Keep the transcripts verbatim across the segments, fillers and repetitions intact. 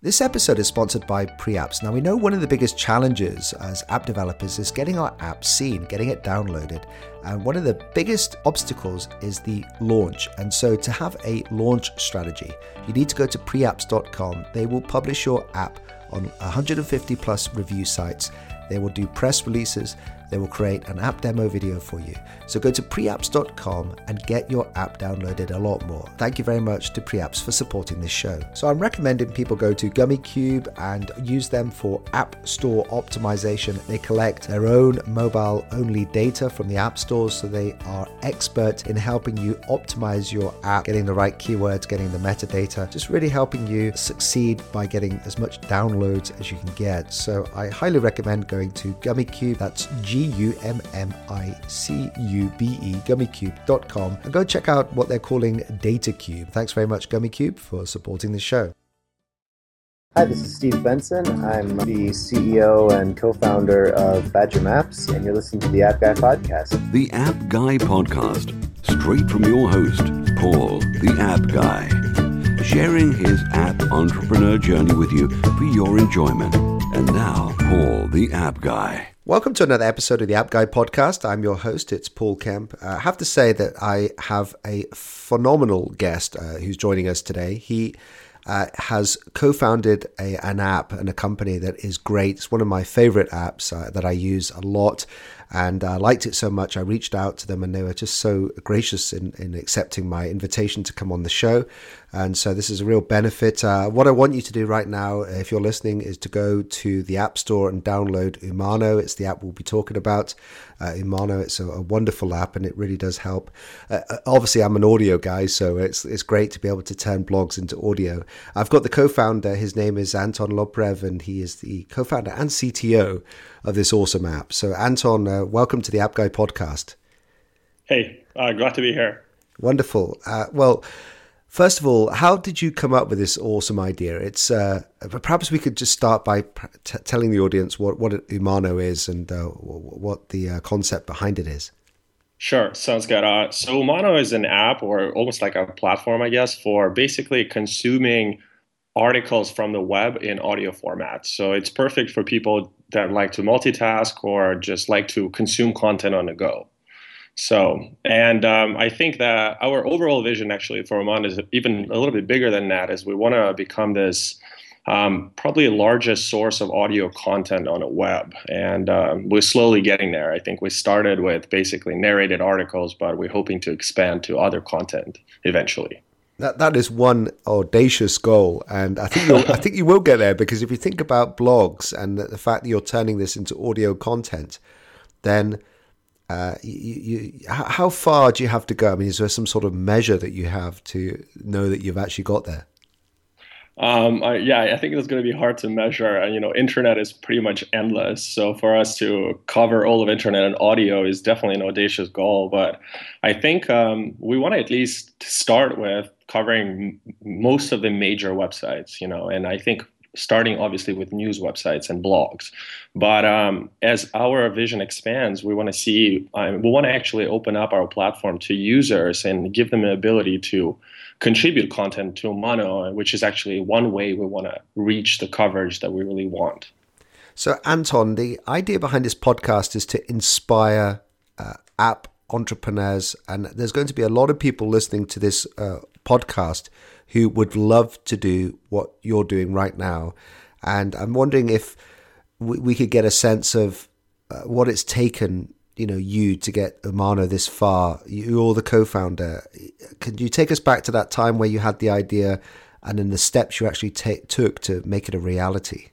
This episode is sponsored by Preapps. Now, we know one of the biggest challenges as app developers is getting our app seen, getting it downloaded. And one of the biggest obstacles is the launch. And so to have a launch strategy, you need to go to preapps dot com. They will publish your app on one hundred fifty plus review sites. They will do press releases. They will create an app demo video for you. So go to preapps dot com and get your app downloaded a lot more. Thank you very much to Preapps for supporting this show. So I'm recommending people go to GummyCube and use them for app store optimization. They collect their own mobile only data from the app stores, so they are expert in helping you optimize your app, getting the right keywords, getting the metadata, just really helping you succeed by getting as much downloads as you can get. So I highly recommend going to GummyCube. That's G U M M I C U B E, gummycube dot com, and go check out what they're calling DataCube. Thanks very much, GummyCube, for supporting the show. Hi, this is Steve Benson. I'm the C E O and co-founder of Badger Maps, and you're listening to the App Guy Podcast. The App Guy Podcast, straight from your host, Paul, the App Guy, sharing his app entrepreneur journey with you for your enjoyment. And now, Paul, the App Guy. Welcome to another episode of the App Guy Podcast. I'm your host, it's Paul Kemp. Uh, I have to say that I have a phenomenal guest uh, who's joining us today. He uh, has co-founded a, an app and a company that is great. It's one of my favorite apps uh, that I use a lot, and I liked it so much I reached out to them, and they were just so gracious in, in accepting my invitation to come on the show. And so this is a real benefit. Uh, what I want you to do right now, if you're listening, is to go to the App Store and download Umano. It's the app we'll be talking about. Uh, Umano, it's a, a wonderful app, and it really does help. Uh, obviously, I'm an audio guy, so it's it's great to be able to turn blogs into audio. I've got the co-founder. His name is Anton Loprev, and he is the co-founder and C T O of this awesome app. So Anton, uh, welcome to the App Guy Podcast. Hey, uh, glad to be here. Wonderful. Uh, well, first of all, how did you come up with this awesome idea? It's uh, perhaps we could just start by t- telling the audience what, what Umano is and uh, what the uh, concept behind it is. Sure, sounds good. Uh, so Umano is an app, or almost like a platform, I guess, for basically consuming articles from the web in audio format. So it's perfect for people that like to multitask or just like to consume content on the go. So, and um, I think that our overall vision actually for Umano is even a little bit bigger than that, is we want to become this um, probably largest source of audio content on the web. And um, we're slowly getting there. I think we started with basically narrated articles, but we're hoping to expand to other content eventually. That that is one audacious goal, and I think you'll, I think you will get there, because if you think about blogs and the, the fact that you're turning this into audio content, then uh, you, you, how far do you have to go? I mean, is there some sort of measure that you have to know that you've actually got there? Um, I, yeah, I think it's going to be hard to measure. And, you know, internet is pretty much endless. So for us to cover all of internet and audio is definitely an audacious goal. But I think um, we want to at least start with covering most of the major websites, you know, and I think starting obviously with news websites and blogs. But um, as our vision expands, we want to see, uh, we want to actually open up our platform to users and give them an ability to contribute content to Umano, which is actually one way we want to reach the coverage that we really want. So Anton, the idea behind this podcast is to inspire uh, app entrepreneurs, and there's going to be a lot of people listening to this uh, podcast who would love to do what you're doing right now. And I'm wondering if we, we could get a sense of uh, what it's taken, you know, you to get Umano this far. You're the co-founder. Can you take us back to that time where you had the idea and then the steps you actually ta- took to make it a reality?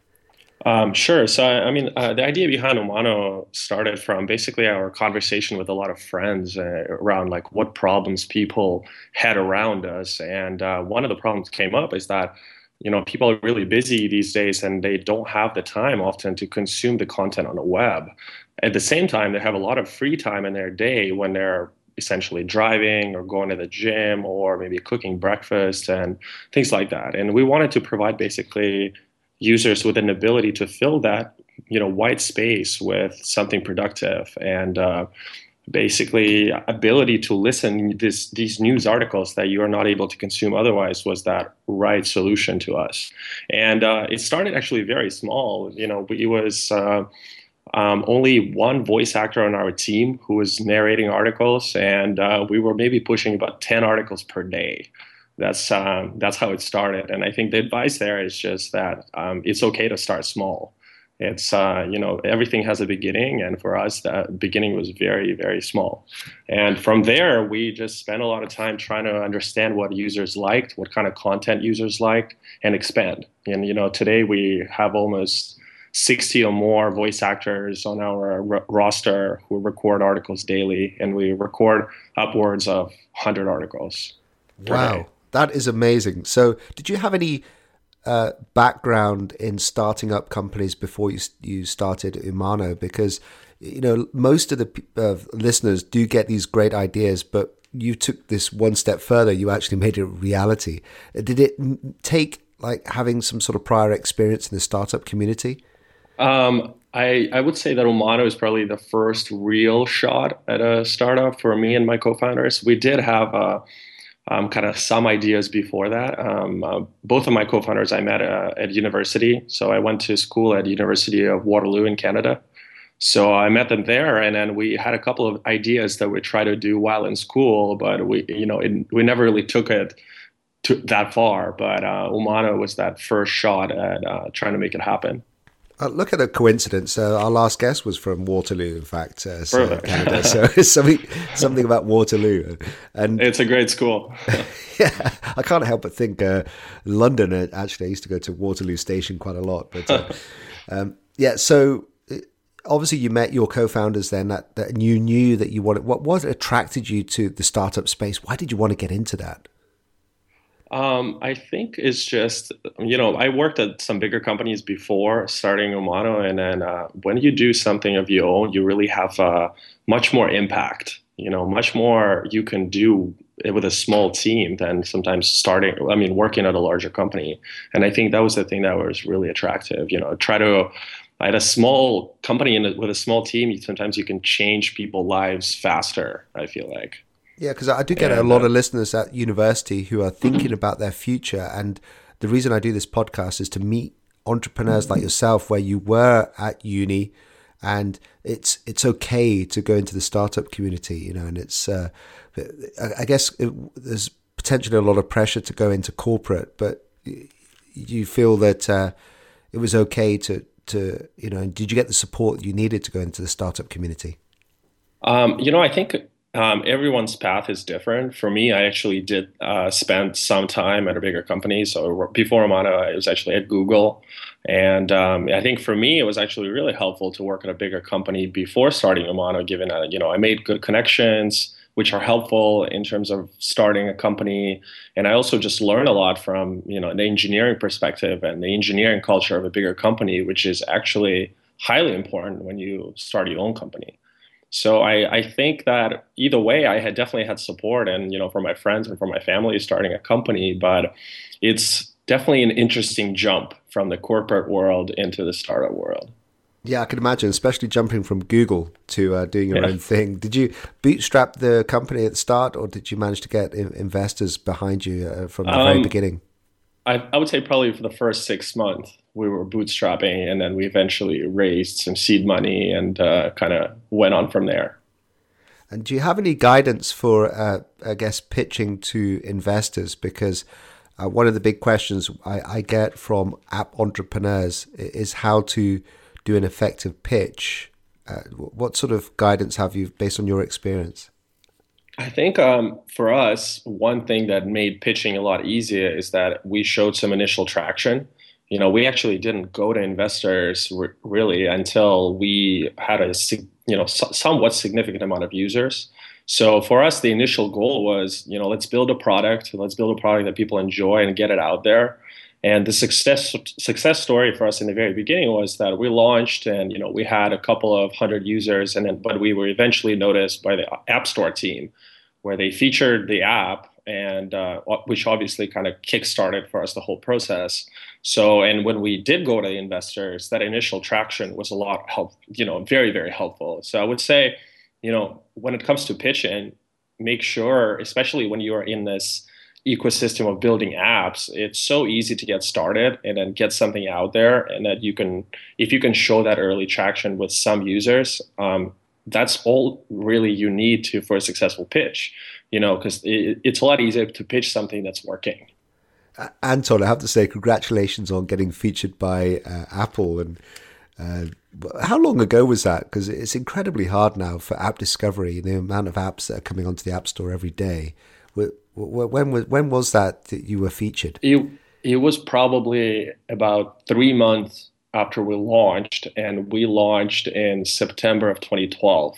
Um, sure. So, I mean, uh, the idea behind Umano started from basically our conversation with a lot of friends uh, around like what problems people had around us. And uh, one of the problems came up is that, you know, people are really busy these days and they don't have the time often to consume the content on the web. At the same time, they have a lot of free time in their day when they're essentially driving or going to the gym or maybe cooking breakfast and things like that. And we wanted to provide basically users with an ability to fill that, you know, white space with something productive. And uh, basically ability to listen this these news articles that you are not able to consume otherwise was that right solution to us. And uh, it started actually very small. You know, it was uh, um, only one voice actor on our team who was narrating articles, and uh, we were maybe pushing about ten articles per day. That's um, that's how it started. And I think the advice there is just that um, it's okay to start small. It's, uh, you know, everything has a beginning. And for us, the beginning was very, very small. And from there, we just spent a lot of time trying to understand what users liked, what kind of content users liked, and expand. And, you know, today we have almost sixty or more voice actors on our r- roster who record articles daily. And we record upwards of one hundred articles. Wow, that is amazing. So did you have any Uh, background in starting up companies before you you started Umano? Because you know most of the uh, listeners do get these great ideas, but you took this one step further. You actually made it a reality. Did it take like having some sort of prior experience in the startup community? Um, I I would say that Umano is probably the first real shot at a startup for me and my co-founders. We did have a Um, kind of some ideas before that. Um, uh, both of my co-founders I met uh, at university. So I went to school at University of Waterloo in Canada. So I met them there, and then we had a couple of ideas that we tried to do while in school, but we, you know, it, we never really took it to that far. But uh, Umano was that first shot at uh, trying to make it happen. Uh, look at a coincidence. Uh, our last guest was from Waterloo, in fact, uh, so Canada. So it's something, something about Waterloo, and it's a great school. Yeah, I can't help but think uh, London. Uh, actually, I used to go to Waterloo Station quite a lot. But uh, um, yeah, so obviously you met your co-founders then, that, that and you knew that you wanted. What what attracted you to the startup space? Why did you want to get into that? Um, I think it's just, you know, I worked at some bigger companies before starting Umano, and then uh, when you do something of your own, you really have uh, much more impact, you know, much more you can do with a small team than sometimes starting, I mean, working at a larger company. And I think that was the thing that was really attractive, you know, try to, at a small company and with a small team, sometimes you can change people's lives faster, I feel like. Yeah, because I do get and, a lot uh, of listeners at university who are thinking about their future. And the reason I do this podcast is to meet entrepreneurs like yourself, where you were at uni, and it's it's okay to go into the startup community, you know. And it's, uh, I guess, it, there's potentially a lot of pressure to go into corporate, but you feel that uh, it was okay to to you know. Did you get the support you needed to go into the startup community? Um, you know, I think. Um, everyone's path is different. For me, I actually did uh, spend some time at a bigger company. So before Umano, I was actually at Google. And um, I think for me, it was actually really helpful to work at a bigger company before starting Umano, given that, you know, I made good connections, which are helpful in terms of starting a company. And I also just learned a lot from, you know, the engineering perspective and the engineering culture of a bigger company, which is actually highly important when you start your own company. So I, I think that either way, I had definitely had support, and you know, from my friends and from my family starting a company. But it's definitely an interesting jump from the corporate world into the startup world. Yeah, I can imagine, especially jumping from Google to uh, doing your yeah. own thing. Did you bootstrap the company at the start, or did you manage to get investors behind you uh, from the um, very beginning? I, I would say probably for the first six months we were bootstrapping, and then we eventually raised some seed money and uh, kind of went on from there. And do you have any guidance for, uh, I guess, pitching to investors? Because uh, one of the big questions I, I get from app entrepreneurs is how to do an effective pitch. Uh, what sort of guidance have you based on your experience? I think um, for us, one thing that made pitching a lot easier is that we showed some initial traction. You know, we actually didn't go to investors re- really until we had a, you know, so- somewhat significant amount of users. So for us, the initial goal was, you know, let's build a product, let's build a product that people enjoy and get it out there. And the success success story for us in the very beginning was that we launched, and you know, we had a couple of hundred users, and then but we were eventually noticed by the App Store team, where they featured the app, and uh, which obviously kind of kickstarted for us the whole process. So, and when we did go to investors, that initial traction was a lot help, you know, very very helpful. So I would say you know, when it comes to pitching, make sure, especially when you're in this ecosystem of building apps, it's so easy to get started and then get something out there, and that you can, if you can show that early traction with some users, um, that's all really you need to for a successful pitch, you know, because it, it's a lot easier to pitch something that's working. Uh, Anton, I have to say, congratulations on getting featured by uh, Apple. And uh, how long ago was that? Because it's incredibly hard now for app discovery, the amount of apps that are coming onto the App Store every day. When was when was that that you were featured? It, it was probably about three months after we launched, and we launched in September of twenty twelve.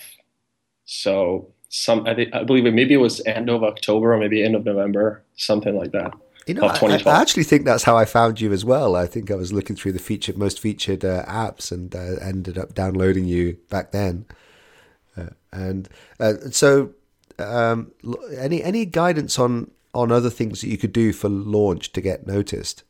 So some, I, think, I believe it, maybe it was end of October or maybe end of November, something like that. You know, I, I actually think that's how I found you as well. I think I was looking through the featured, most featured uh, apps, and uh, ended up downloading you back then. Uh, and uh, so. Um, any any guidance on, on other things that you could do for launch to get noticed?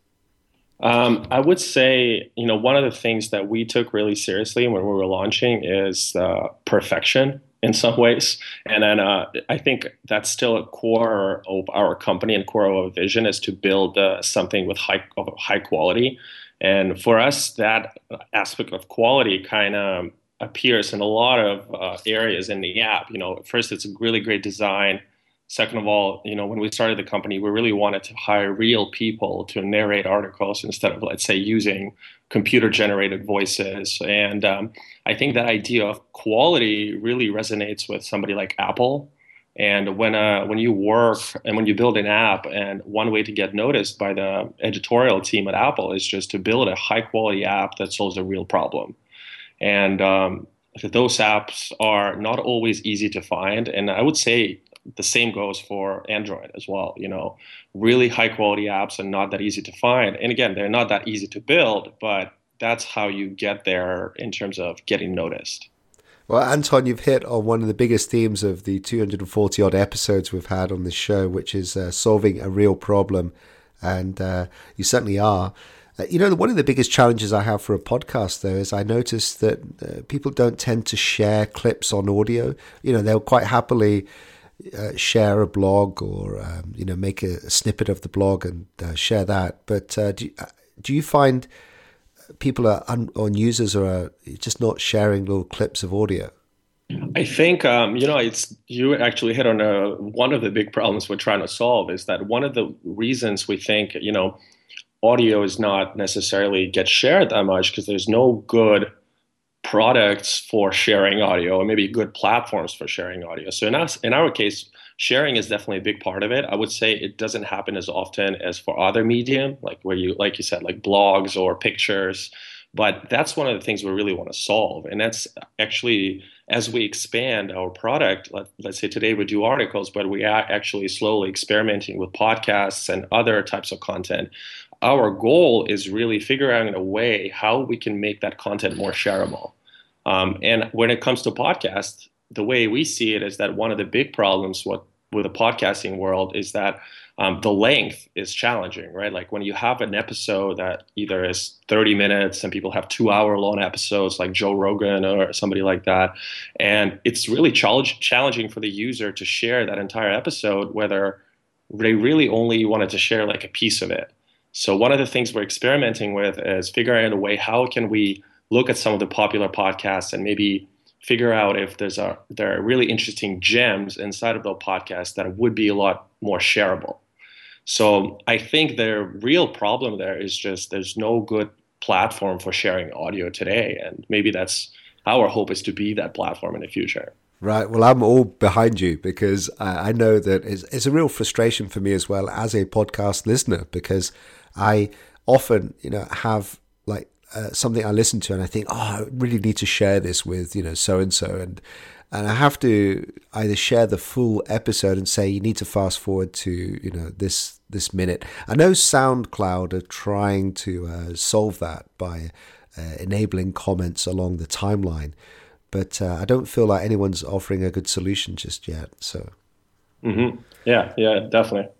Um, I would say, you know, one of the things that we took really seriously when we were launching is uh, perfection in some ways. And then uh, I think that's still a core of our company and core of our vision is to build uh, something with high, of high quality. And for us, that aspect of quality kind of appears in a lot of uh, areas in the app. You know, first, it's a really great design. Second of all, you know, when we started the company, we really wanted to hire real people to narrate articles instead of, let's say, using computer-generated voices. And um, I think that idea of quality really resonates with somebody like Apple. And when uh, when you work and when you build an app, and one way to get noticed by the editorial team at Apple is just to build a high-quality app that solves a real problem. And um, those apps are not always easy to find. And I would say the same goes for Android as well. You know, really high quality apps are not that easy to find. And again, they're not that easy to build, but that's how you get there in terms of getting noticed. Well, Anton, you've hit on one of the biggest themes of the two hundred forty odd episodes we've had on this show, which is uh, solving a real problem. And uh, you certainly are. You know, one of the biggest challenges I have for a podcast, though, is I notice that uh, people don't tend to share clips on audio. You know, they'll quite happily uh, share a blog or, um, you know, make a, a snippet of the blog and uh, share that. But uh, do, you, do you find people are un- or users are just not sharing little clips of audio? I think, um, you know, it's you actually hit on a, one of the big problems we're trying to solve is that one of the reasons we think, you know, audio is not necessarily get shared that much because there's no good products for sharing audio, or maybe good platforms for sharing audio. So in us, in our case, sharing is definitely a big part of it. I would say it doesn't happen as often as for other medium, like where you, like you said, like blogs or pictures. But that's one of the things we really want to solve. And that's actually, as we expand our product, let, let's say today we do articles, but we are actually slowly experimenting with podcasts and other types of content. Our goal is really figuring out a way how we can make that content more shareable. Um, and when it comes to podcasts, the way we see it is that one of the big problems with, with the podcasting world is that um, the length is challenging, right? Like when you have an episode that either is thirty minutes and people have two hour long episodes like Joe Rogan or somebody like that. And it's really challenge, challenging for the user to share that entire episode, whether they really only wanted to share like a piece of it. So one of the things we're experimenting with is figuring out a way, how can we look at some of the popular podcasts and maybe figure out if there's a, there are really interesting gems inside of those podcasts that would be a lot more shareable. So I think the real problem there is just there's no good platform for sharing audio today. And maybe that's our hope is to be that platform in the future. Right. Well, I'm all behind you because I know that it's, it's a real frustration for me as well as a podcast listener, because I often, you know, have like uh, something I listen to and I think, oh, I really need to share this with, you know, so-and-so. And, and I have to either share the full episode and say, you need to fast forward to, you know, this, this minute. I know SoundCloud are trying to uh, solve that by uh, enabling comments along the timeline. But uh, I don't feel like anyone's offering a good solution just yet. So, mm-hmm. yeah, yeah, definitely.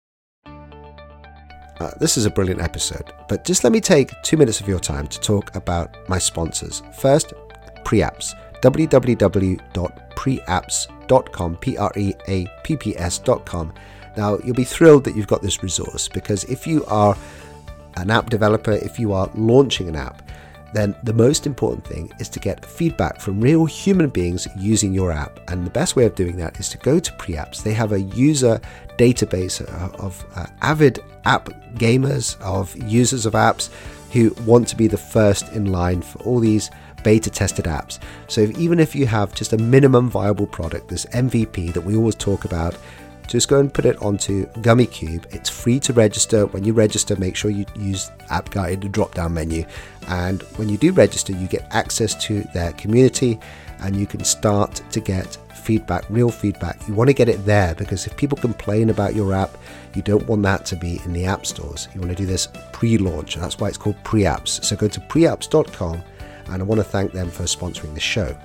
Uh, this is a brilliant episode, but just let me take two minutes of your time to talk about my sponsors. First, Preapps. w w w dot preapps dot com, P R E A P P S dot com. Now, you'll be thrilled that you've got this resource, because if you are an app developer, if you are launching an app, then the most important thing is to get feedback from real human beings using your app. And the best way of doing that is to go to Preapps. They have a user database of uh, avid app gamers, of users of apps who want to be the first in line for all these beta tested apps. So if, even if you have just a minimum viable product, this M V P that we always talk about, just go and put it onto GummyCube. It's free to register. When you register, make sure you use App Guide, the drop-down menu. And when you do register, you get access to their community, and you can start to get feedback, real feedback. You want to get it there, because if people complain about your app, you don't want that to be in the app stores. You want to do this pre-launch. That's why it's called Preapps. So go to preapps dot com, and I want to thank them for sponsoring the show.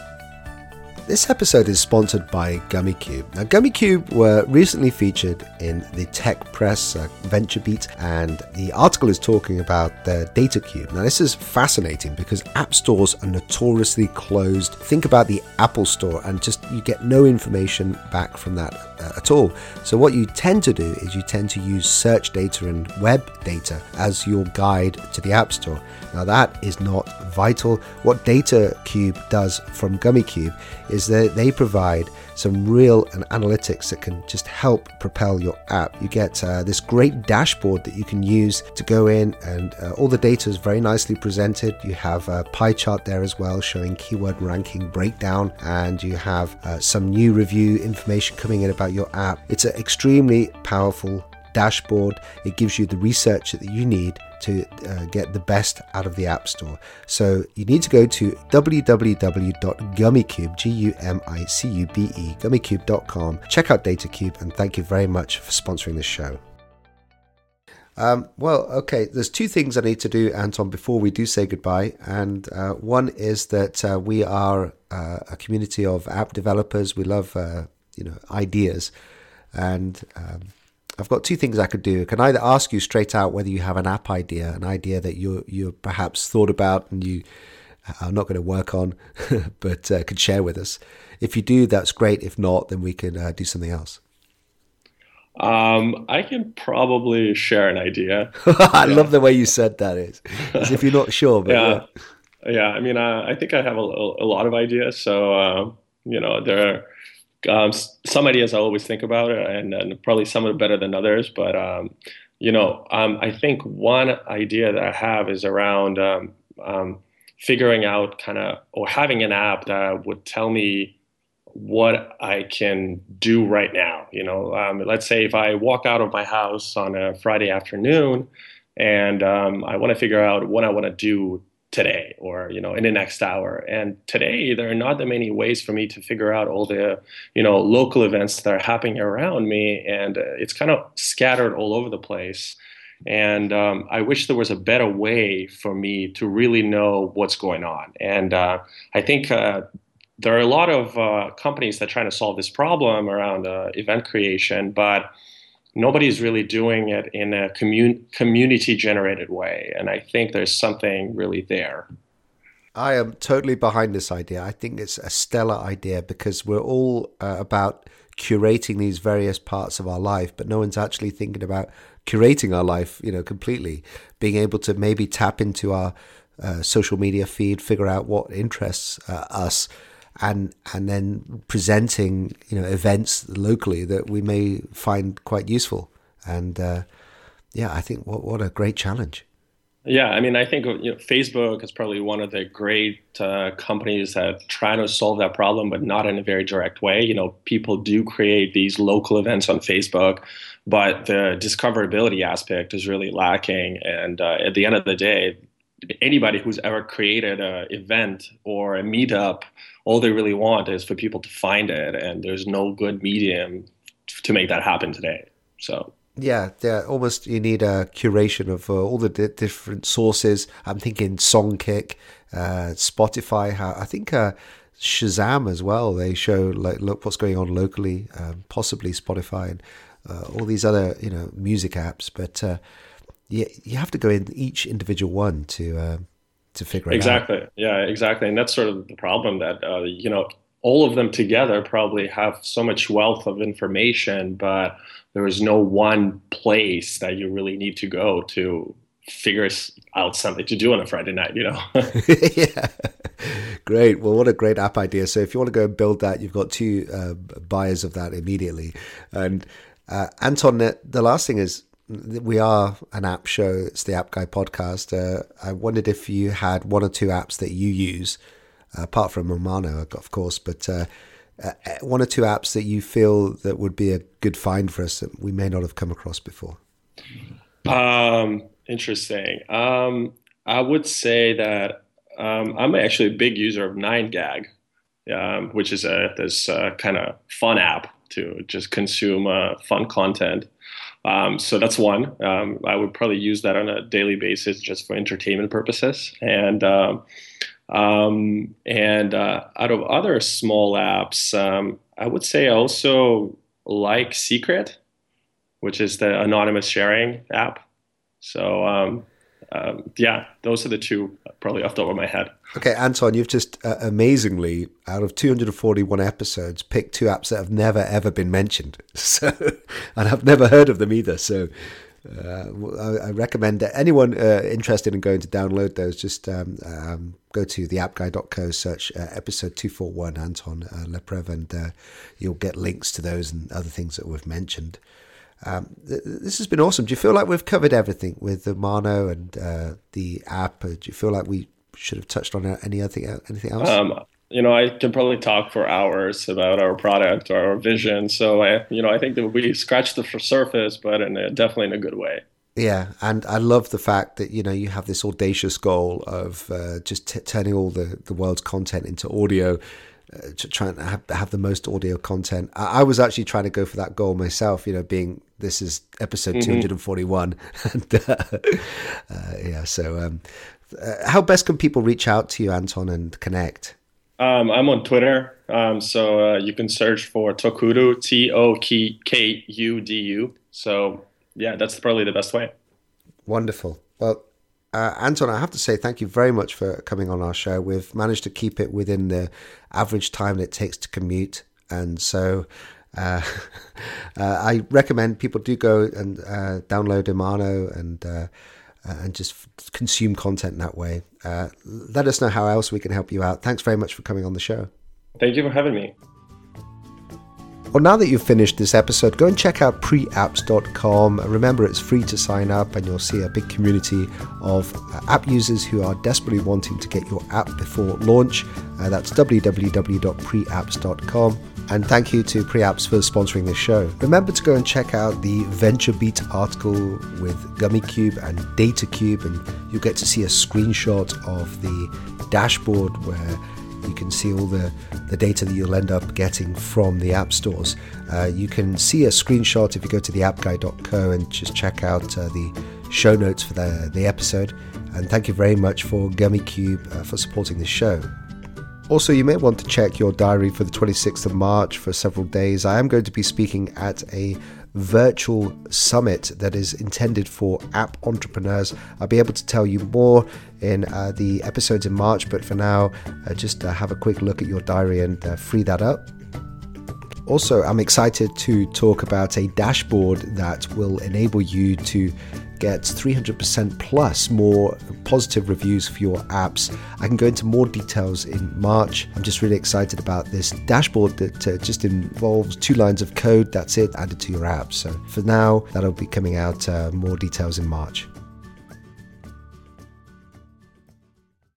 This episode is sponsored by GummyCube. Now, GummyCube were recently featured in the Tech Press uh, VentureBeat, and the article is talking about their DataCube. Now, this is fascinating because app stores are notoriously closed. Think about the Apple Store, and just you get no information back from that uh, at all. So what you tend to do is you tend to use search data and web data as your guide to the App Store. Now, that is not vital. What DataCube does from GummyCube is that they provide some real and analytics that can just help propel your app. You get uh, this great dashboard that you can use to go in, and uh, all the data is very nicely presented. You have a pie chart there as well showing keyword ranking breakdown, and you have uh, some new review information coming in about your app. It's an extremely powerful dashboard. It gives you the research that you need to uh, get the best out of the App Store. So you need to go to w w w dot gummicube, G U M I C U B E, gummicube dot com. Check out DataCube, and thank you very much for sponsoring this show. Um, well, okay, there's two things I need to do, Anton, before we do say goodbye. And uh, one is that uh, we are uh, a community of app developers. We love uh, you know, ideas. And um, I've got two things I could do. I can either ask you straight out whether you have an app idea, an idea that you you perhaps thought about and you are not going to work on, but uh, could share with us. If you do, that's great. If not, then we can uh, do something else. Um, I can probably share an idea. I yeah. love the way you said that. Is as if you're not sure, but yeah, yeah. yeah. I mean, uh, I think I have a, a lot of ideas. So uh, you know, there are Um, some ideas I always think about, and, and probably some are better than others. But, um, you know, um, I think one idea that I have is around um, um, figuring out kind of, or having an app that would tell me what I can do right now. You know, um, let's say if I walk out of my house on a Friday afternoon and um, I want to figure out what I want to do today, or, you know, in the next hour. And today, there are not that many ways for me to figure out all the, you know, local events that are happening around me. And uh, it's kind of scattered all over the place. And um, I wish there was a better way for me to really know what's going on. And uh, I think uh, there are a lot of uh, companies that are trying to solve this problem around uh, event creation, but nobody's really doing it in a commun- community-generated way, and I think there's something really there. I am totally behind this idea. I think it's a stellar idea, because we're all uh, about curating these various parts of our life, but no one's actually thinking about curating our life, you know, completely. Being able to maybe tap into our uh, social media feed, figure out what interests uh, us, and and then presenting, you know, events locally that we may find quite useful. And uh, yeah, I think what what a great challenge. Yeah, I mean, I think, you know, Facebook is probably one of the great uh, companies that try to solve that problem, but not in a very direct way. You know, people do create these local events on Facebook, but the discoverability aspect is really lacking. And uh, at the end of the day, anybody who's ever created an event or a meetup, all they really want is for people to find it, and there's no good medium to make that happen today. So yeah, yeah, almost you need a curation of uh, all the di- different sources. I'm thinking Songkick, uh, Spotify. How, I think uh, Shazam as well. They show like look what's going on locally, um, possibly Spotify and uh, all these other, you know, music apps. But uh, you you have to go in each individual one to uh, to figure exactly. it out. Exactly. Yeah, exactly. And that's sort of the problem that, uh, you know, all of them together probably have so much wealth of information, but there is no one place that you really need to go to figure out something to do on a Friday night, you know? Yeah. Great. Well, what a great app idea. So if you want to go and build that, you've got two uh, buyers of that immediately. And uh, Anton, the last thing is, we are an app show. It's the App Guy podcast. Uh, I wondered if you had one or two apps that you use, uh, apart from Romano, of course, but uh, uh, one or two apps that you feel that would be a good find for us that we may not have come across before. Um, interesting. Um, I would say that um, I'm actually a big user of nine gag, um, which is a this uh, kind of fun app to just consume uh, fun content. Um, so that's one. Um, I would probably use that on a daily basis just for entertainment purposes. And um, um, and uh, out of other small apps, um, I would say I also like Secret, which is the anonymous sharing app. So um, um, yeah, those are the two probably off the top of my head. Okay, Anton, you've just uh, amazingly, out of two hundred forty-one episodes, picked two apps that have never, ever been mentioned. So, and I've never heard of them either. So uh, I, I recommend that anyone uh, interested in going to download those, just um, um, go to the app guy dot co, search uh, episode two forty-one, Anton uh, Leprev, and uh, you'll get links to those and other things that we've mentioned. Um, th- this has been awesome. Do you feel like we've covered everything with the Mono and uh, the app? Do you feel like we should have touched on any other thing, anything else? Um, you know, I can probably talk for hours about our product or our vision. So I, you know, I think that we scratched the surface, but in a, definitely in a good way. Yeah, and I love the fact that, you know, you have this audacious goal of uh, just t- turning all the, the world's content into audio. Uh, trying to have, have the most audio content. I, I was actually trying to go for that goal myself, you know, being this is episode mm-hmm. two forty-one. And, uh, uh, yeah, so um, uh, how best can people reach out to you, Anton, and connect? Um, I'm on Twitter, um, so uh, you can search for Tokudu, T O K U D U. So, yeah, that's probably the best way. Wonderful. Well, Uh, Anton, I have to say thank you very much for coming on our show. We've managed to keep it within the average time that it takes to commute. And so uh, uh, I recommend people do go and uh, download Imano and uh, uh, and just f- consume content that way. Uh, let us know how else we can help you out. Thanks very much for coming on the show. Thank you for having me. Well, now that you've finished this episode, go and check out pre apps dot com. Remember, it's free to sign up, and you'll see a big community of uh, app users who are desperately wanting to get your app before launch. Uh, that's w w w dot pre apps dot com. And thank you to Preapps for sponsoring this show. Remember to go and check out the VentureBeat article with GummyCube and DataCube, and you'll get to see a screenshot of the dashboard where you can see all the, the data that you'll end up getting from the app stores. Uh, you can see a screenshot if you go to the app guy dot co and just check out uh, the show notes for the, the episode. And thank you very much for GummyCube uh, for supporting this show. Also, you may want to check your diary for the twenty-sixth of March for several days. I am going to be speaking at a virtual summit that is intended for app entrepreneurs. I'll be able to tell you more in uh, the episodes in March, but for now, uh, just uh, have a quick look at your diary and uh, free that up. Also, I'm excited to talk about a dashboard that will enable you to get three hundred percent plus more positive reviews for your apps. I can go into more details in March. I'm just really excited about this dashboard that uh, just involves two lines of code. That's it, added to your app. So for now, that'll be coming out uh, more details in March.